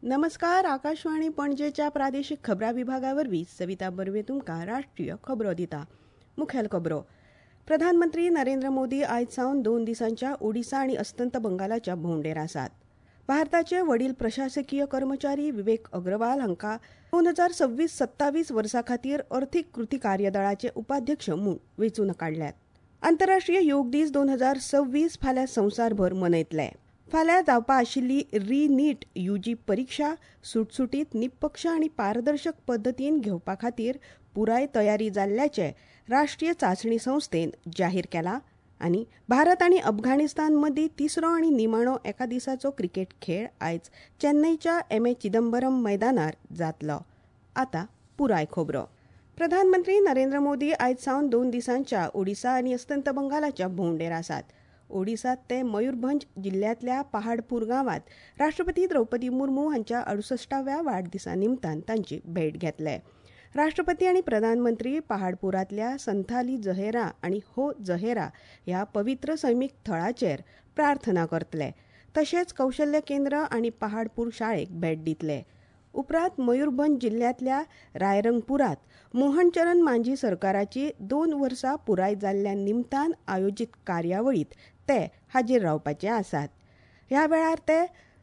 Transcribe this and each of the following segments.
नमस्कार. आकाशवाणी पणजेच्या प्रादेशीक खबरां विभागावरवीं सविता बर्वे तुमकां राष्ट्रीय खबरो दिता. मुखेल खबरो. प्रधानमंत्री नरेंद्र मोदी आयज सावन 2 दिसांच्या ओडिशा आनी अस्तंत बंगालाच्या भोंवडेर आसात. भारताचे वडील प्रशासकीय कर्मचारी विवेक अग्रवाल हांकां 2026-27 वर्सा खातीर अर्थीक कृती कार्यदळाचे उपाध्यक्ष म्हूण वेंचून काडल्यात. आंतरराष्ट्रीय योग दीस 2026 फाल्यां संवसारभर मनयतले. फाल्यां जावपा आशिल्ली री-नीट यूजी परीक्षा सुटसुटीत, निपक्ष आनी पारदर्शक पद्दतीन घेवपा खातीर पुराय तयारी जाल्ल्याचे राष्ट्रीय चांचणी संस्थेन जाहीर केलां. आनी भारत आनी अफगाणिस्तान मदीं तिसरो आनी निमाणो एका दिसाचो क्रिकेट खेळ आयज चेन्नईच्या एम.ए. चिदंबरम मैदानार जातलो. आतां पुराय खबरो. प्रधानमंत्री नरेंद्र मोदी आयज सावन 2 दिसांच्या ओडिशा आनी अस्तंत बंगालाच्या भोंवडेर आसात. ओडिशात ते मयूरभंज जिल्ल्यांतल्या पहाडपूर गांवांत राष्ट्रपती द्रौपदी मुर्मू हांच्या 68व्या वाडदिसा निमतान तांची भेट घेतले. राष्ट्रपती आनी प्रधानमंत्री पहाडपुरांतल्या संथाली जहेरा आनी हो जहेरा ह्या पवित्र सैमीक थळाचेर प्रार्थना करतले. तशेंच कौशल्य केंद्र आनी पहाडपूर शाळेक भेट दितले. उपरांत मयूरभंज जिल्ल्यांतल्या रायरंगपुरांत मोहनचरण मांझी सरकाराची 2 वर्सां पुराय जाल्ल्या निमतान आयोजीत कार्यावळीत ते हाजीर रावपाचे आसात. ह्या वेळार ते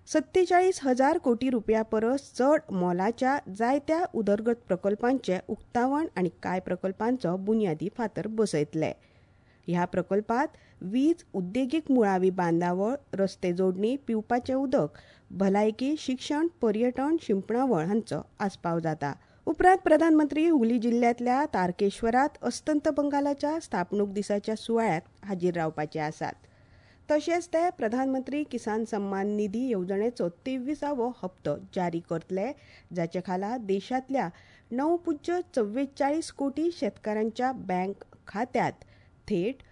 47,000 कोटी रुपया परस चड मोलाच्या जायत्या उदरगत प्रकल्पांचे उक्तावण आनी कांय प्रकल्पांचो बुन्यादी फातर बसयतले. ह्या प्रकल्पांत वीज, उद्देगीक मुळावी बांदावळ, रस्ते जोडणी, पिवपाचें उदक, भलायकी, शिक्षण, पर्यटन, शिंपणावळ हांचो आस्पाव जाता. उपरांत प्रधानमंत्री हुगली जिल्ल्यांतल्या तारकेश्वरांत अस्तंत बंगालाच्या स्थापणूक दिसाच्या सुवाळ्याक हाजीर रावपाचे आसात. तशेंच ते प्रधानमंत्री किसान सन्मान निधी येवजणेचो 23वो हप्तो जारी करतले, जाचे खाला देशांतल्या 9.44 कोटी शेतकारांच्या बँक खात्यांत थेट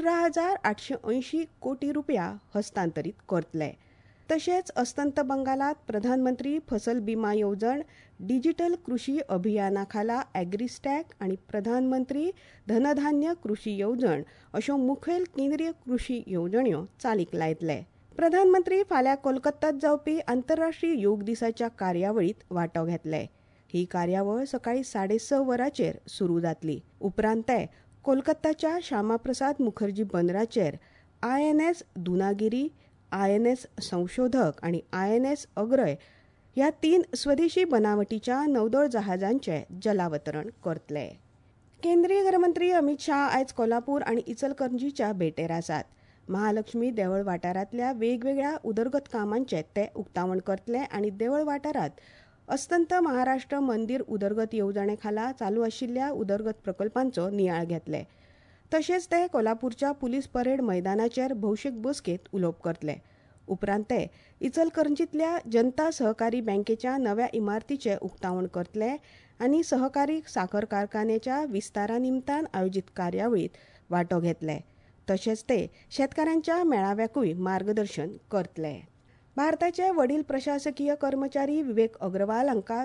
18,880 कोटी रुपया हस्तांतरीत करतले. तशेंच अस्तंत बंगालात प्रधानमंत्री फसल बिमा येवजण, डिजिटल कृशी अभियाना खाला एग्रीस्टॅक आनी प्रधानमंत्री धनधान्य कृशी येवजण अश्यो मुखेल केंद्रीय कृशी येवजण्यो चालीक लायतले. प्रधानमंत्री फाल्यां कोलकात्यांत जावपी आंतरराष्ट्रीय योग दिसाच्या कार्यावळीत वांटो घेतले. ही कार्यावळ सकाळी 6:30 वरांचेर सुरू जातली. उपरांत ते कोलकात्याच्या श्यामाप्रसाद मुखर्जी बंदराचेर INS दुनागिरी, INS संशोधक आनी INS अग्रय ह्या 3 स्वदेशी बनावटीच्या नौदळ जहाजांचे जलावतरण करतले. केंद्रीय गृहमंत्री अमित शाह आयज कोल्हापूर आनी इचलकरंजीच्या भेटेर आसात. महालक्ष्मी देवळ वाठारांतल्या वेगवेगळ्या उदरगत कामांचे ते उक्तावण करतले आनी देवळ वाठारांत अस्तंत महाराष्ट्र मंदिर उदरगत येवजणे खाला चालू आशिल्ल्या उदरगत प्रकल्पांचो नियाळ घेतले. तशेंच ते कोल्हापूरच्या पुलीस परेड मैदानाचेर भौशीक बसकेंत उलोवप करतले. उपरांत ते इचलकरंजीतल्या जनता सहकारी बँकेच्या नव्या इमारतीचे उक्तावण करतले आनी सहकारी साखर कारखान्याच्या विस्तारा निमतान आयोजीत कार्यावळीत वांटो घेतले. तशेंच ते शेतकारांच्या मेळाव्याकूय मार्गदर्शन करतले. भारताचे वडील प्रशासकीय कर्मचारी विवेक अग्रवाल हांकां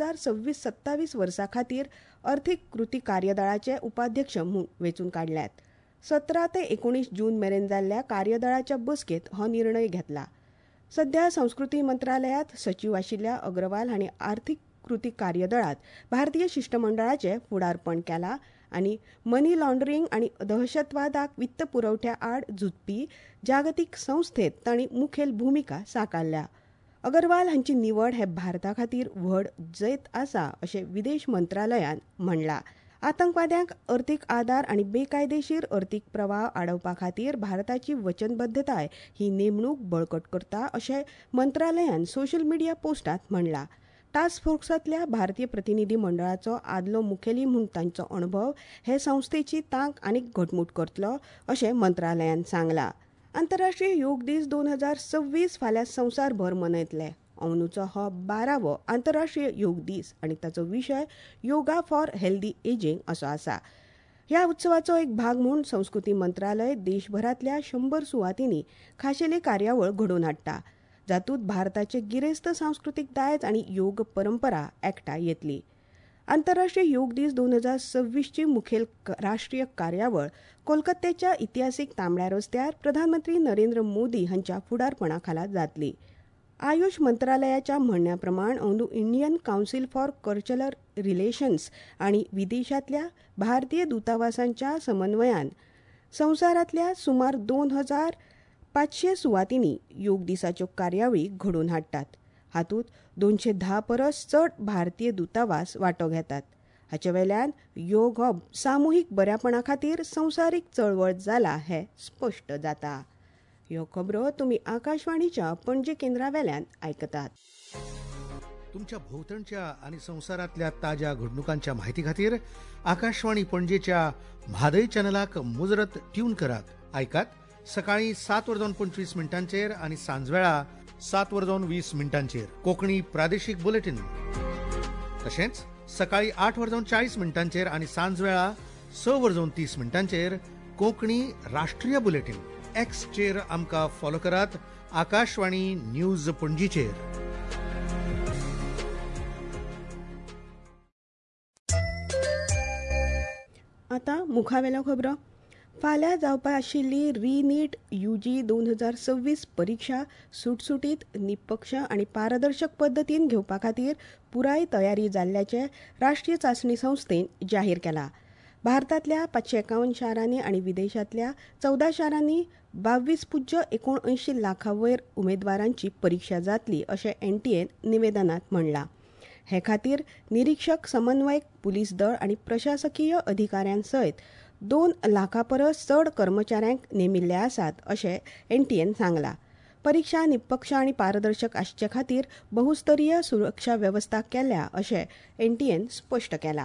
2026-27 वर्सा खातीर अर्थीक कृती कार्यदळाचे उपाध्यक्ष म्हूण वेंचून काडल्यात. 17 ते 19 जून मेरेन जाल्ल्या कार्यदळाच्या बसकेंत हो निर्णय घेतला. सध्या संस्कृती मंत्रालयात सचीव आशिल्ल्या अग्रवाल हांणी आर्थीक कृती कार्यदळात भारतीय शिष्टमंडळाचें फुडारपण केलां आनी मनी लॉन्ड्रींग आनी दहशतवादाक वित्त पुरवठ्या आड झुजपी जागतीक संस्थेंत तांणी मुखेल भुमिका साकारल्या. अग्रवाल हांची निवड हे भारता खातीर व्हड जैत आसा अशें विदेश मंत्रालयान म्हणलां. आतंकवाद्यांक अर्थीक आदार आनी बेकायदेशीर अर्थीक प्रवाह आडोवपा खातीर भारताची वचनबद्धताय ही नेमणूक बळकट करता अशें मंत्रालयान सोशल मिडिया पोस्टांत म्हणलां. टास्क फोर्सांतल्या भारतीय प्रतिनिधी मंडळाचो आदलो मुखेली म्हूण तांचो अणभव हे संस्थेची तांक आनीक घटमूट करतलो अशें मंत्रालयान सांगलां. आंतरराष्ट्रीय योग दीस 2026 फाल्यां संवसारभर मनयतले. अंदूचो हो 12वो आंतरराष्ट्रीय योग दीस आनी ताचो विशय योगा फॉर हेल्दी एजिंग असो आसा. ह्या उत्सवाचो एक भाग म्हूण संस्कृती मंत्रालय देशभरांतल्या 100 सुवातींनी खाशेली कार्यावळ घडोवन हाडटा, जातूंत भारताचे गिरेस्त सांस्कृतीक दायज आनी योग परंपरा एकठांय येतली. आंतरराष्ट्रीय योग दीस 2026 ची मुखेल राष्ट्रीय कार्यावळ कोलकात्याच्या इतिहासीक तांबड्या रस्त्यार प्रधानमंत्री नरेंद्र मोदी हांच्या फुडारपणा खाला जातली. आयुष मंत्रालयाच्या म्हणण्याप्रमाण अंदू Indian Council for Cultural Relations आणि विदेशातल्या भारतीय दूतावासांच्या समन्वयान संवसारातल्या सुमार 2500 सुवातींनी योग दिसाच्यो कार्यावळी घडोवन हाडटात. हातूंत 210 परस चड भारतीय दूतावास वांटो घेतात. हाचे वेल्यान योग हो सामुहीक बऱ्यापणा खातीर संवसारीक चळवळ जाला हें स्पश्ट जाता. ह्यो खबरो तुमी आकाशवाणीच्या पणजी केंद्रावेल्यान आयकतात. तुमच्या भोवतणच्या आणि संवसारातल्या ताज्या घडणुकांच्या म्हायती खातीर आकाशवाणी पणजेच्या म्हादय चॅनलाक मुजरत ट्यून करात. आयकात सकाळी 7:25 आणि सांजवेळा 7:20 कोंकणी प्रादेशीक बुलेटिन. तशेंच सकाळी 8:40 आणि सांजवेळा 6:30 कोंकणी राष्ट्रीय बुलेटिन. एक्सचेर आमकां फॉलो करात. आकाशवाणी न्यूज पणजीचेर. आतां मुखावेलो खबरो. फाल्यां जावपा आशिल्ली री-नीट UG 2026 परीक्षा सुटसुटीत, निपक्ष आनी पारदर्शक पद्दतीन घेवपा खातीर पुराय तयारी जाल्ल्याचें राष्ट्रीय चांचणी संस्थेन जाहीर केलां. भारतांतल्या 551 शारांनी आनी विदेशांतल्या 14 शारांनी 22.79 लाखा वयर उमेदवारांची परीक्षा जातली अशें NTAन निवेदनांत म्हणलां. हे खातीर निरीक्षक, समन्वयक, पुलीस दळ आनी प्रशासकीय अधिकाऱ्यां सयत 2 लाखा परस चड कर्मचाऱ्यांक नेमिल्ले आसात अशें NTAन सांगलां. परीक्षा निपक्ष आनी पारदर्शक आसचे खातीर बहुस्तरीय सुरक्षा वेवस्था केल्या अशें NTAन स्पश्ट केलां.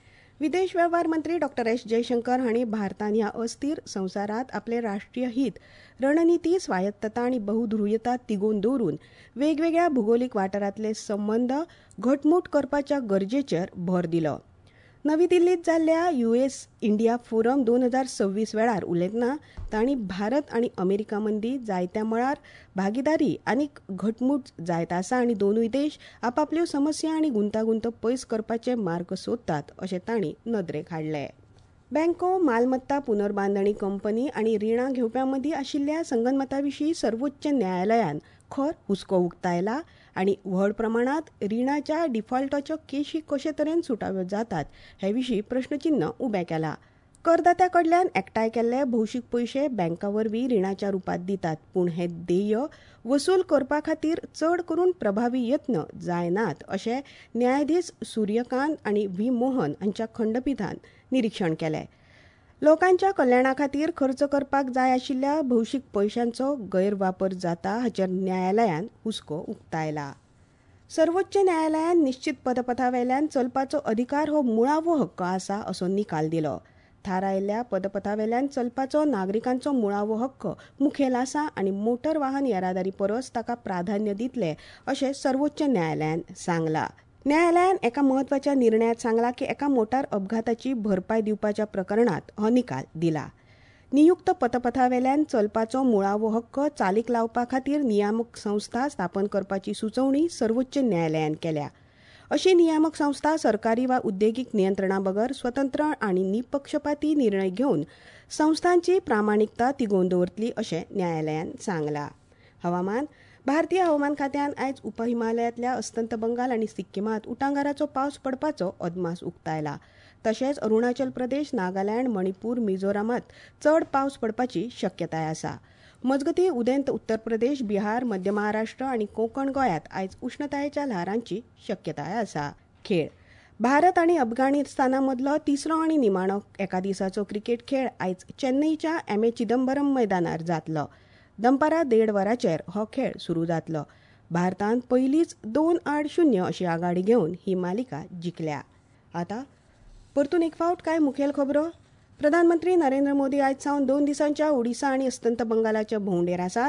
विदेश वेव्हार मंत्री डॉ. एस. जयशंकर हांणी भारतान ह्या अस्थिर संवसारांत आपले राष्ट्रीय हित, रणनीती, स्वायत्तता आनी बहुध्रुवीयता तिगोवन दवरून वेगवेगळ्या भूगोलीक वाठारांतले संबंद घटमूट करपाच्या गरजेचेर भर दिलो. नवी दिल्लींत जाल्ल्या US इंडिया फोरम 2026 वेळार उलयतना तांणी भारत आनी अमेरिका मदीं जायत्या मळार भागीदारी आनीक घटमूट जायत आसा आनी दोनूय देश आपापल्यो समस्या आनी गुंतागुंत पयस करपाचे मार्ग सोदतात अशें तांणी नदरेक हाडलें. बँको, मालमत्ता पुनर्बांदणी कंपनी आनी रिणां घेवप्यां मदीं आशिल्ल्या संगनमता विशीं सर्वोच्च न्यायालयान खर हुस्को उक्तायला आनी व्हड प्रमाणांत रिणाच्या डिफॉल्टाच्यो केशी कशे तरेन सुटाव्यो जातात हे विशीं प्रश्नचिन्ह उबें केलां. करदात्या कडल्यान एकठांय केल्ले भौशीक पयशे बँका वरवीं रिणाच्या रुपांत दितात, पूण हे देय वसूल करपा खातीर चड करून प्रभावी यत्न जायनात अशें न्यायाधीश सूर्यकांत आनी व्ही. मोहन हांच्या खंडपीठान निरीक्षण केलें. लोकांच्या कल्याणा खातीर खर्च करपाक जाय आशिल्ल्या भौशीक पयशांचो गैरवापर जाता हाचेर न्यायालयान हुस्को उक्तायला. सर्वोच्च न्यायालयान निश्चित पदपथावेल्यान चलपाचो अधिकार हो मुळावो हक्क आसा असो निकाल दिलो. थारायिल्ल्या पदपथावेल्यान चलपाचो नागरिकांचो मुळावो हक्क मुखेल आसा आनी मोटर वाहन येरादारी परस ताका प्राधान्य दितले अशें सर्वोच्च न्यायालयान सांगलां. न्यायालयान एका म्हत्वाच्या निर्णयात सांगलां की एका मोटार अपघाताची भरपाय दिवपाच्या प्रकरणात हो निकाल दिला. नियुक्त पदपथावेल्यान चलपाचो मुळावो हक्क चालीक लावपा खातीर नियामक संस्था स्थापन करपाची सुचोवणी सर्वोच्च न्यायालयान केल्या. अशी नियामक संस्था सरकारी वा उद्देगीक नियंत्रणा बगर स्वतंत्र आनी निपक्षपाती निर्णय घेवन संस्थांची प्रामाणिकता तिगोवन दवरतली अशें न्यायालयान सांगलां. हवामान. भारतीय हवामान खात्यान आयज उपहिमालयांतल्या अस्तंत बंगाल आनी सिक्कीमांत उटंगाराचो पावस पडपाचो अदमास उक्तायला. तशेंच अरुणाचल प्रदेश, नागालँड, मणिपूर, मिझोरामांत चड पावस पडपाची शक्यताय आसा. मजगतीं उदेंत उत्तर प्रदेश, बिहार, मध्य महाराष्ट्र आनी कोंकण गोंयांत आयज उश्णतायेच्या ल्हारांची शक्यताय आसा. खेळ. भारत आनी अफगाणिस्ताना मदलो तिसरो आनी निमाणो एका दिसाचो क्रिकेट खेळ आयज चेन्नईच्या MA चिदंबरम मैदानार जातलो. दनपारां 1.5 वरांचेर हो खेळ सुरू जातलो. भारतान पयलींच 2-0 अशी आघाडी घेवन ही मालिका जिखल्या. आतां परतून एक फावट कांय मुखेल खबरो. प्रधानमंत्री नरेंद्र मोदी आयज सावन 2 दिसांच्या ओडिशा आनी अस्तंत बंगालाच्या भोंवडेर आसात.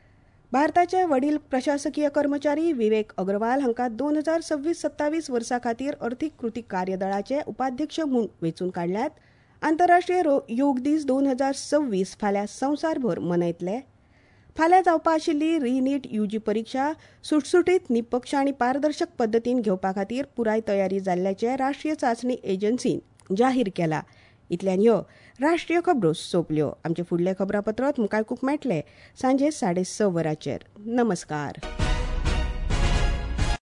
भारताचे वडील प्रशासकीय कर्मचारी विवेक अग्रवाल हांकां 2026-27 वर्सा खातीर अर्थीक कृती कार्यदळाचे उपाध्यक्ष म्हूण वेंचून काडल्यात. आंतरराष्ट्रीय योग दीस 2026 फाल्यां संवसारभर मनयतले. फाल्यां जावपा आशिल्ली री-नीट UG परीक्षा सुटसुटीत, निपक्ष आनी पारदर्शक पद्दतीन घेवपा खातीर पुराय तयारी जाल्ल्याचें राष्ट्रीय चांचणी एजन्सीन जाहीर केलां. इतल्यान ह्यो राष्ट्रीय खबरो सोंपल्यो. आमचे फुडले खबरापत्रांत मुखार मेळटले सांजे 6:30 वरांचेर. नमस्कार.